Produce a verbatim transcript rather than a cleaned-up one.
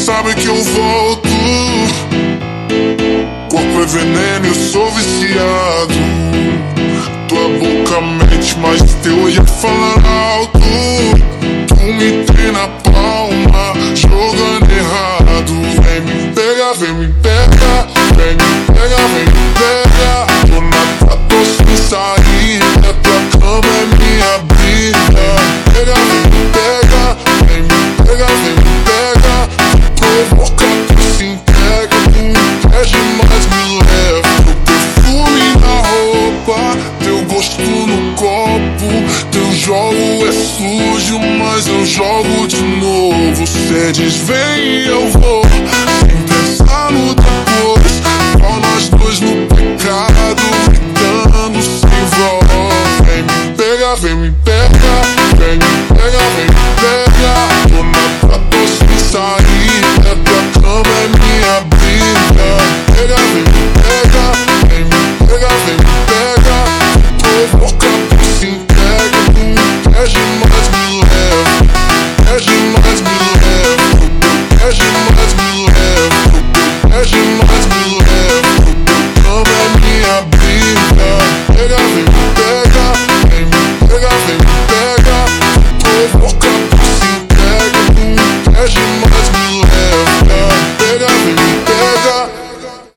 sabe que eu volto. Corpo é veneno, eu sou viciado. Tua boca mente, mas teu olhar fala alto. Tu me tem na palma, jogando errado. Vem me pegar, vem me pegar, vem me pegar, vem me pegar. Tô na tua, tô sem saída, tua cama é minha briga. Pega, vem me pegar, vem me pegar, vem me pegar. Tu provoca, tu se entrega, tu me pede, mas me leva. Teu perfume na roupa, teu gosto no copo. Teu jogo é sujo, mas eu jogo de novo. Cê diz vem e eu vou, sem pensar no depois. Só nós dois no pecado, gritando sem voz. Vem me pegar, vem me pegar, vem me pegar, vem me pegar. Tô na tua, tô sem saída, tua cama é minha briga. Pega, vem me pegar, vem me pegar, vem me pegar. Tu provoca, tu se entrega, tu me pede, mas me leva. Pede, mas me leva. Pede, mas me leva. Pede, mas me leva.